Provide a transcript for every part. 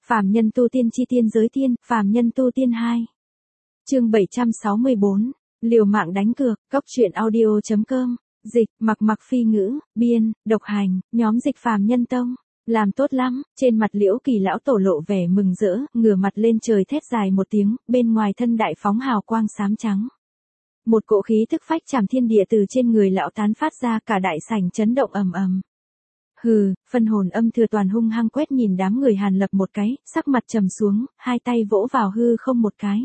Phàm nhân tu tiên chi tiên giới tiên, phàm nhân tu tiên 2. Chương 764, liều mạng đánh cược, cóc truyện audio.com, dịch, mặc phi ngữ, biên, độc hành, nhóm dịch phàm nhân tông. Làm tốt lắm, trên mặt Liễu Kỳ lão tổ lộ vẻ mừng rỡ, ngửa mặt lên trời thét dài một tiếng, bên ngoài thân đại phóng hào quang xám trắng. Một cỗ khí thức phách trảm thiên địa từ trên người lão tán phát ra, cả đại sảnh chấn động ầm ầm. Hừ, phân hồn Âm Thừa Toàn hung hăng quét nhìn đám người Hàn Lập một cái, sắc mặt trầm xuống, hai tay vỗ vào hư không một cái.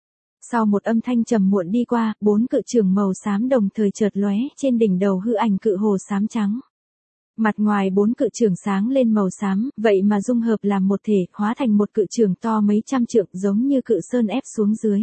Sau một âm thanh trầm muộn đi qua, 4 cự trường màu xám đồng thời chợt lóe, trên đỉnh đầu hư ảnh cự hồ xám trắng. Mặt ngoài 4 cự trường sáng lên màu xám, vậy mà dung hợp làm một thể, hóa thành một cự trường to mấy trăm trượng giống như cự sơn ép xuống dưới.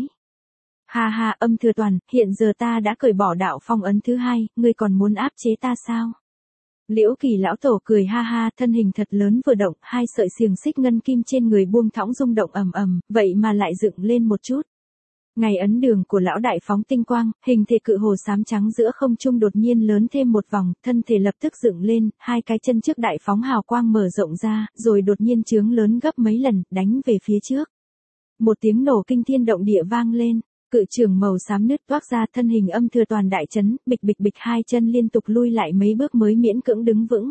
Ha ha, Âm Thừa Toàn, hiện giờ ta đã cởi bỏ đạo phong ấn thứ 2, ngươi còn muốn áp chế ta sao? Liễu Kỳ lão tổ cười ha ha, thân hình thật lớn vừa động, hai sợi xiềng xích ngân kim trên người buông thõng rung động ầm ầm, vậy mà lại dựng lên một chút. Ngày ấn đường của lão đại phóng tinh quang, hình thể cự hồ xám trắng giữa không trung đột nhiên lớn thêm một vòng, thân thể lập tức dựng lên, hai cái chân trước đại phóng hào quang mở rộng ra, rồi đột nhiên chướng lớn gấp mấy lần, đánh về phía trước. Một tiếng nổ kinh thiên động địa vang lên. Cự trường màu xám nứt toác ra, thân hình Âm Thừa Toàn đại chấn, bịch bịch bịch hai chân liên tục lui lại mấy bước mới miễn cưỡng đứng vững.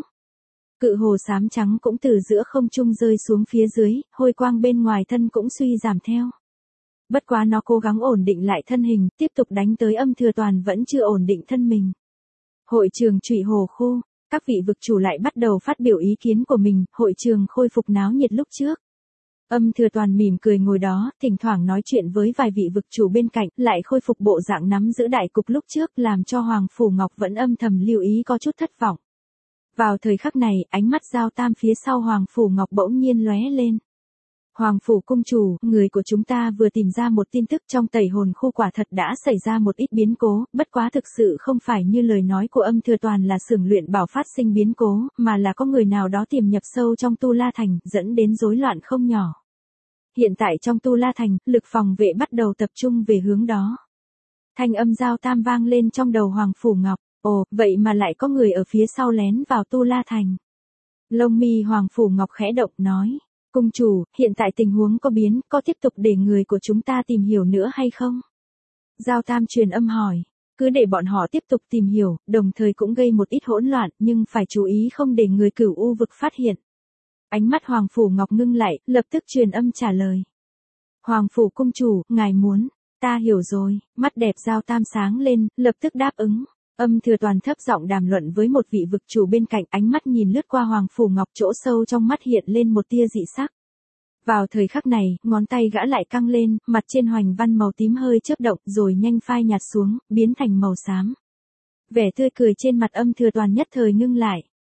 Cự hồ xám trắng cũng từ giữa không trung rơi xuống phía dưới, hôi quang bên ngoài thân cũng suy giảm theo. Bất quá nó cố gắng ổn định lại thân hình, tiếp tục đánh tới Âm Thừa Toàn vẫn chưa ổn định thân mình. Hội trường Trụy Hồ Khu, các vị vực chủ lại bắt đầu phát biểu ý kiến của mình, hội trường khôi phục náo nhiệt lúc trước. Âm Thừa Toàn mỉm cười ngồi đó, thỉnh thoảng nói chuyện với vài vị vực chủ bên cạnh, lại khôi phục bộ dạng nắm giữ đại cục lúc trước, làm cho Hoàng Phủ Ngọc vẫn âm thầm lưu ý có chút thất vọng. Vào thời khắc này, ánh mắt Giao Tam phía sau Hoàng Phủ Ngọc bỗng nhiên lóe lên. Hoàng Phủ cung chủ, người của chúng ta vừa tìm ra một tin tức trong tẩy hồn khu quả thật đã xảy ra một ít biến cố, bất quá thực sự không phải như lời nói của Âm Thừa Toàn là xưởng luyện bảo phát sinh biến cố, mà là có người nào đó tiềm nhập sâu trong Tu La Thành, dẫn đến rối loạn không nhỏ. Hiện tại trong Tu La Thành, lực phòng vệ bắt đầu tập trung về hướng đó. Thanh âm Giao Tam vang lên trong đầu Hoàng Phủ Ngọc, ồ, vậy mà lại có người ở phía sau lén vào Tu La Thành. Lông mi Hoàng Phủ Ngọc khẽ động nói, cung chủ, hiện tại tình huống có biến, có tiếp tục để người của chúng ta tìm hiểu nữa hay không? Giao Tam truyền âm hỏi, cứ để bọn họ tiếp tục tìm hiểu, đồng thời cũng gây một ít hỗn loạn, nhưng phải chú ý không để người Cửu U vực phát hiện. Ánh mắt Hoàng Phủ Ngọc ngưng lại, lập tức truyền âm trả lời. Hoàng Phủ cung chủ, ngài muốn, ta hiểu rồi, mắt đẹp Giao Tam sáng lên, lập tức đáp ứng. Âm Thừa Toàn thấp giọng đàm luận với một vị vực chủ bên cạnh, ánh mắt nhìn lướt qua Hoàng Phủ Ngọc, chỗ sâu trong mắt hiện lên một tia dị sắc. Vào thời khắc này, ngón tay gã lại căng lên, mặt trên hoành văn màu tím hơi chớp động, rồi nhanh phai nhạt xuống, biến thành màu xám. Vẻ tươi cười trên mặt Âm Thừa Toàn nhất thời ngưng lại.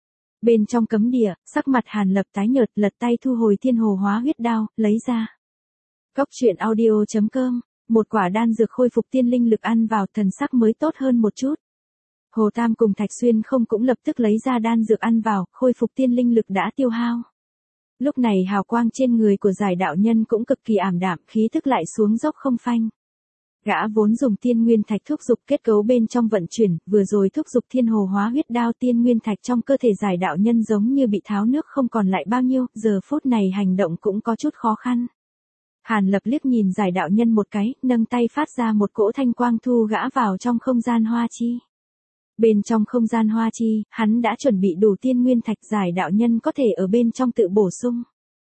Bên trong cấm địa, sắc mặt Hàn Lập tái nhợt, lật tay thu hồi Thiên Hồ Hóa Huyết Đao, lấy ra. Cóc truyện audio.com, một quả đan dược khôi phục tiên linh lực ăn vào, thần sắc mới tốt hơn một chút. Hồ Tam cùng Thạch Xuyên không cũng lập tức lấy ra đan dược ăn vào, khôi phục tiên linh lực đã tiêu hao. Lúc này hào quang trên người của giải đạo nhân cũng cực kỳ ảm đạm, khí thức lại xuống dốc không phanh. Gã vốn dùng tiên nguyên thạch thúc dục kết cấu bên trong vận chuyển, vừa rồi thúc dục Thiên Hồ Hóa Huyết Đao, tiên nguyên thạch trong cơ thể giải đạo nhân giống như bị tháo nước không còn lại bao nhiêu, giờ phút này hành động cũng có chút khó khăn. Hàn Lập liếc nhìn giải đạo nhân một cái, nâng tay phát ra một cỗ thanh quang thu gã vào trong không gian hoa chi. Bên trong không gian hoa chi, hắn đã chuẩn bị đủ tiên nguyên thạch, giải đạo nhân có thể ở bên trong tự bổ sung.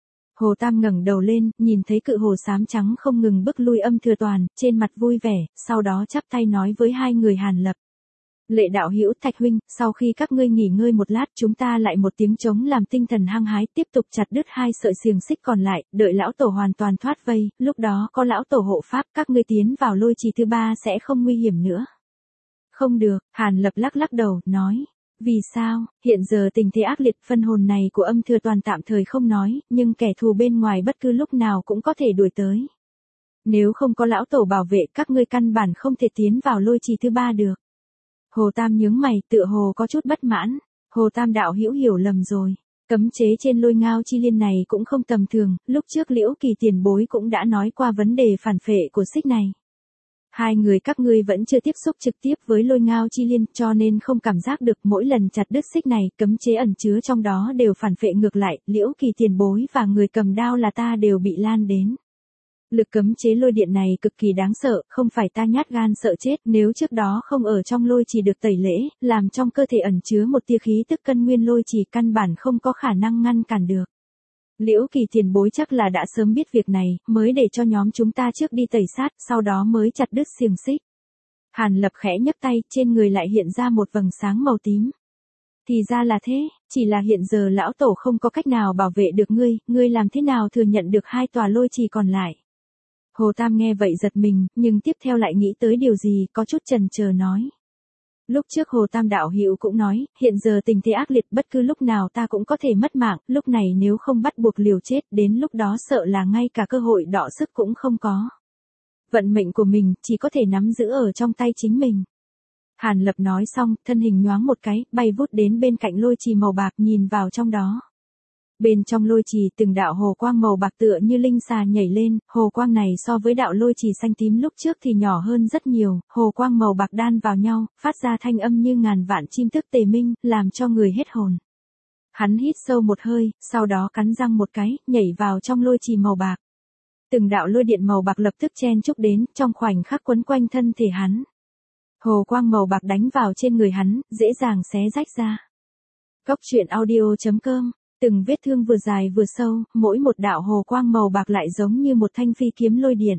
Hồ Tam ngẩng đầu lên, nhìn thấy cự hồ xám trắng không ngừng bước lui Âm Thừa Toàn, trên mặt vui vẻ, sau đó chắp tay nói với hai người Hàn Lập. Lệ đạo hữu, Thạch huynh, sau khi các ngươi nghỉ ngơi một lát, chúng ta lại một tiếng trống làm tinh thần hăng hái, tiếp tục chặt đứt hai sợi xiềng xích còn lại, đợi lão tổ hoàn toàn thoát vây, lúc đó có lão tổ hộ pháp, các ngươi tiến vào lôi trì thứ 3 sẽ không nguy hiểm nữa. Không được, Hàn Lập lắc đầu, nói. Vì sao, hiện giờ tình thế ác liệt, phân hồn này của Âm Thừa Toàn tạm thời không nói, nhưng kẻ thù bên ngoài bất cứ lúc nào cũng có thể đuổi tới. Nếu không có lão tổ bảo vệ, các ngươi căn bản không thể tiến vào lôi trì thứ 3 được. Hồ Tam nhướng mày, tựa hồ có chút bất mãn. Hồ Tam đạo hữu hiểu lầm rồi. Cấm chế trên Lôi Ngao Chi Liên này cũng không tầm thường, lúc trước Liễu Kỳ tiền bối cũng đã nói qua vấn đề phản phệ của xích này. Hai người các ngươi vẫn chưa tiếp xúc trực tiếp với Lôi Ngao Chi Liên, cho nên không cảm giác được mỗi lần chặt đứt xích này, cấm chế ẩn chứa trong đó đều phản phệ ngược lại, Liễu Kỳ tiền bối và người cầm đao là ta đều bị lan đến. Lực cấm chế lôi điện này cực kỳ đáng sợ, không phải ta nhát gan sợ chết, nếu trước đó không ở trong lôi trì được tẩy lễ, làm trong cơ thể ẩn chứa một tia khí tức cân nguyên lôi trì căn bản không có khả năng ngăn cản được. Liễu Kỳ tiền bối chắc là đã sớm biết việc này, mới để cho nhóm chúng ta trước đi tẩy sát, sau đó mới chặt đứt xiềng xích. Hàn Lập khẽ nhấc tay, trên người lại hiện ra một vầng sáng màu tím. Thì ra là thế, chỉ là hiện giờ lão tổ không có cách nào bảo vệ được ngươi làm thế nào thừa nhận được hai tòa lôi trì còn lại. Hồ Tam nghe vậy giật mình, nhưng tiếp theo lại nghĩ tới điều gì, có chút chần chờ nói. Lúc trước Hồ Tam đạo hữu cũng nói, hiện giờ tình thế ác liệt, bất cứ lúc nào ta cũng có thể mất mạng, lúc này nếu không bắt buộc liều chết, đến lúc đó sợ là ngay cả cơ hội đọ sức cũng không có. Vận mệnh của mình chỉ có thể nắm giữ ở trong tay chính mình. Hàn Lập nói xong, thân hình nhoáng một cái, bay vút đến bên cạnh lôi trì màu bạc, nhìn vào trong đó. Bên trong lôi trì từng đạo hồ quang màu bạc tựa như linh xà nhảy lên, hồ quang này so với đạo lôi trì xanh tím lúc trước thì nhỏ hơn rất nhiều, hồ quang màu bạc đan vào nhau, phát ra thanh âm như ngàn vạn chim tức tề minh, làm cho người hết hồn. Hắn hít sâu một hơi, sau đó cắn răng một cái, nhảy vào trong lôi trì màu bạc. Từng đạo lôi điện màu bạc lập tức chen chúc đến, trong khoảnh khắc quấn quanh thân thể hắn. Hồ quang màu bạc đánh vào trên người hắn, dễ dàng xé rách ra. Cốc truyện audio.com. Từng vết thương vừa dài vừa sâu, mỗi một đạo hồ quang màu bạc lại giống như một thanh phi kiếm lôi điện.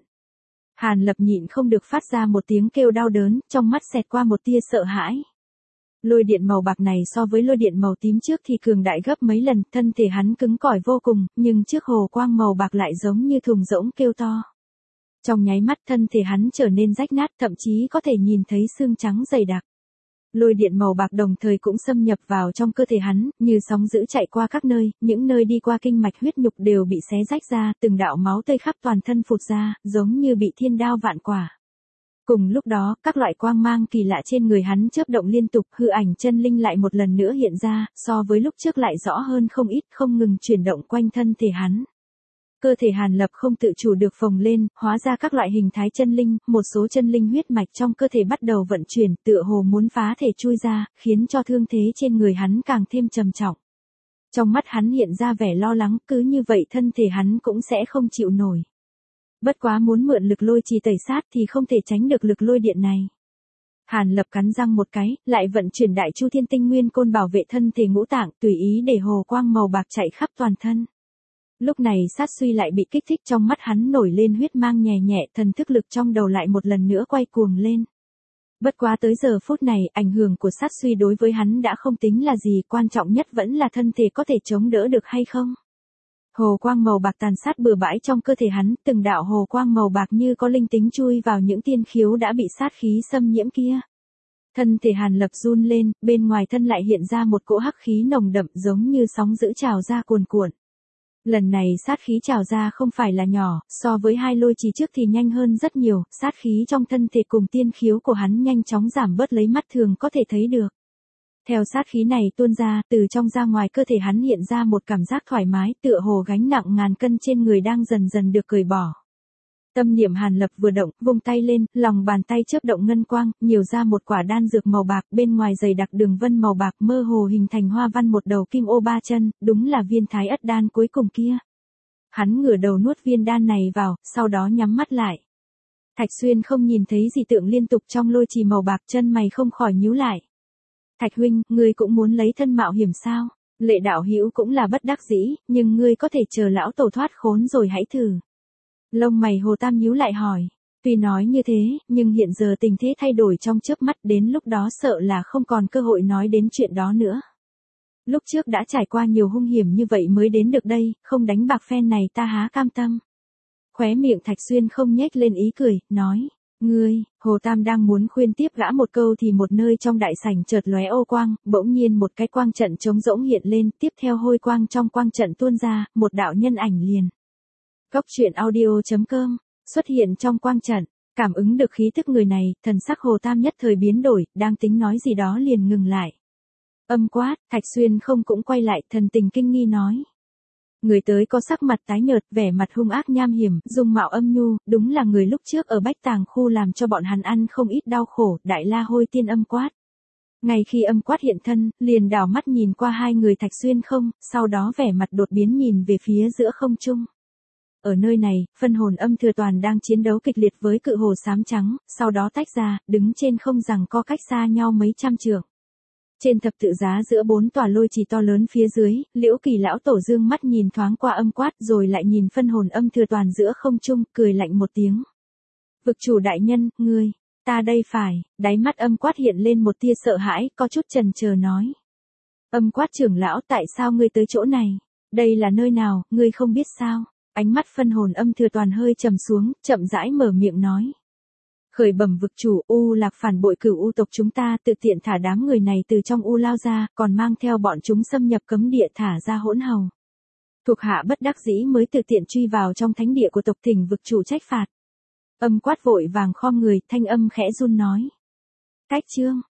Hàn Lập nhịn không được phát ra một tiếng kêu đau đớn, trong mắt xẹt qua một tia sợ hãi. Lôi điện màu bạc này so với lôi điện màu tím trước thì cường đại gấp mấy lần, thân thể hắn cứng cỏi vô cùng, nhưng trước hồ quang màu bạc lại giống như thùng rỗng kêu to. Trong nháy mắt thân thể hắn trở nên rách nát, thậm chí có thể nhìn thấy xương trắng dày đặc. Lôi điện màu bạc đồng thời cũng xâm nhập vào trong cơ thể hắn, như sóng dữ chạy qua các nơi, những nơi đi qua kinh mạch huyết nhục đều bị xé rách ra, từng đạo máu tươi khắp toàn thân phụt ra, giống như bị thiên đao vạn quả. Cùng lúc đó, các loại quang mang kỳ lạ trên người hắn chớp động liên tục, hư ảnh chân linh lại một lần nữa hiện ra, so với lúc trước lại rõ hơn không ít, không ngừng chuyển động quanh thân thể hắn. Cơ thể Hàn Lập không tự chủ được phồng lên, hóa ra các loại hình thái chân linh, một số chân linh huyết mạch trong cơ thể bắt đầu vận chuyển, tựa hồ muốn phá thể chui ra, khiến cho thương thế trên người hắn càng thêm trầm trọng. Trong mắt hắn hiện ra vẻ lo lắng, cứ như vậy thân thể hắn cũng sẽ không chịu nổi. Bất quá muốn mượn lực lôi trì tẩy sát thì không thể tránh được lực lôi điện này. Hàn Lập cắn răng một cái, lại vận chuyển đại chu thiên tinh nguyên côn bảo vệ thân thể ngũ tạng, tùy ý để hồ quang màu bạc chạy khắp toàn thân. Lúc này sát suy lại bị kích thích, trong mắt hắn nổi lên huyết mang nhẹ nhẹ, thần thức lực trong đầu lại một lần nữa quay cuồng lên. Bất quá tới giờ phút này, ảnh hưởng của sát suy đối với hắn đã không tính là gì, quan trọng nhất vẫn là thân thể có thể chống đỡ được hay không. Hồ quang màu bạc tàn sát bừa bãi trong cơ thể hắn, từng đạo hồ quang màu bạc như có linh tính chui vào những tiên khiếu đã bị sát khí xâm nhiễm kia. Thân thể Hàn Lập run lên, bên ngoài thân lại hiện ra một cỗ hắc khí nồng đậm giống như sóng dữ trào ra cuồn cuộn. Lần này sát khí trào ra không phải là nhỏ, so với hai lôi trì trước thì nhanh hơn rất nhiều, sát khí trong thân thể cùng tiên khiếu của hắn nhanh chóng giảm bớt lấy mắt thường có thể thấy được. Theo sát khí này tuôn ra, từ trong ra ngoài cơ thể hắn hiện ra một cảm giác thoải mái, tựa hồ gánh nặng ngàn cân trên người đang dần dần được cởi bỏ. Tâm niệm Hàn Lập vừa động, vung tay lên, lòng bàn tay chớp động ngân quang, nhiều ra một quả đan dược màu bạc, bên ngoài dày đặc đường vân màu bạc mơ hồ hình thành hoa văn một đầu kim ô ba chân, đúng là viên thái ất đan cuối cùng kia. Hắn ngửa đầu nuốt viên đan này vào, sau đó nhắm mắt lại. Thạch Xuyên không nhìn thấy dị tượng liên tục trong lôi trì màu bạc, chân mày không khỏi nhíu lại. Thạch huynh, ngươi cũng muốn lấy thân mạo hiểm sao? Lệ đạo hữu cũng là bất đắc dĩ, nhưng ngươi có thể chờ lão tổ thoát khốn rồi hãy thử. Lông mày Hồ Tam nhíu lại hỏi. Tuy nói như thế, nhưng hiện giờ tình thế thay đổi trong chớp mắt, đến lúc đó sợ là không còn cơ hội nói đến chuyện đó nữa. Lúc trước đã trải qua nhiều hung hiểm như vậy mới đến được đây, không đánh bạc phen này ta há cam tâm. Khóe miệng Thạch Xuyên không nhếch lên ý cười, nói. Ngươi, Hồ Tam đang muốn khuyên tiếp gã một câu thì một nơi trong đại sảnh chợt lóe ô quang, bỗng nhiên một cái quang trận trống rỗng hiện lên, tiếp theo hôi quang trong quang trận tuôn ra, một đạo nhân ảnh liền. Cốc truyện audio.com, xuất hiện trong quang trận, cảm ứng được khí tức người này, thần sắc Hồ Tam nhất thời biến đổi, đang tính nói gì đó liền ngừng lại. Âm quát, Thạch Xuyên không cũng quay lại, thần tình kinh nghi nói. Người tới có sắc mặt tái nhợt, vẻ mặt hung ác nham hiểm, dung mạo âm nhu, đúng là người lúc trước ở Bách Tàng khu làm cho bọn hắn ăn không ít đau khổ, Đại La Hôi Tiên Âm Quát. Ngay khi Âm Quát hiện thân, liền đảo mắt nhìn qua hai người Thạch Xuyên không, sau đó vẻ mặt đột biến nhìn về phía giữa không trung. Ở nơi này, phân hồn Âm Thừa Toàn đang chiến đấu kịch liệt với cự hồ xám trắng, sau đó tách ra, đứng trên không giằng co cách xa nhau mấy trăm trượng. Trên thập tự giá giữa 4 tòa lôi trì to lớn phía dưới, Liễu Kỳ lão tổ dương mắt nhìn thoáng qua Âm Quát rồi lại nhìn phân hồn Âm Thừa Toàn giữa không trung, cười lạnh một tiếng. Vực chủ đại nhân, ngươi, ta đây phải, đáy mắt Âm Quát hiện lên một tia sợ hãi, có chút chần chờ nói. Âm Quát trưởng lão, tại sao ngươi tới chỗ này? Đây là nơi nào, ngươi không biết sao? Ánh mắt phân hồn Âm Thừa Toàn hơi trầm xuống, chậm rãi mở miệng nói. Khởi bẩm vực chủ, U Lạc phản bội Cửu U tộc chúng ta, tự tiện thả đám người này từ trong U lao ra, còn mang theo bọn chúng xâm nhập cấm địa thả ra hỗn hầu. Thuộc hạ bất đắc dĩ mới tự tiện truy vào trong thánh địa của tộc, thỉnh vực chủ trách phạt. Âm Quát vội vàng khom người, thanh âm khẽ run nói. Cách chương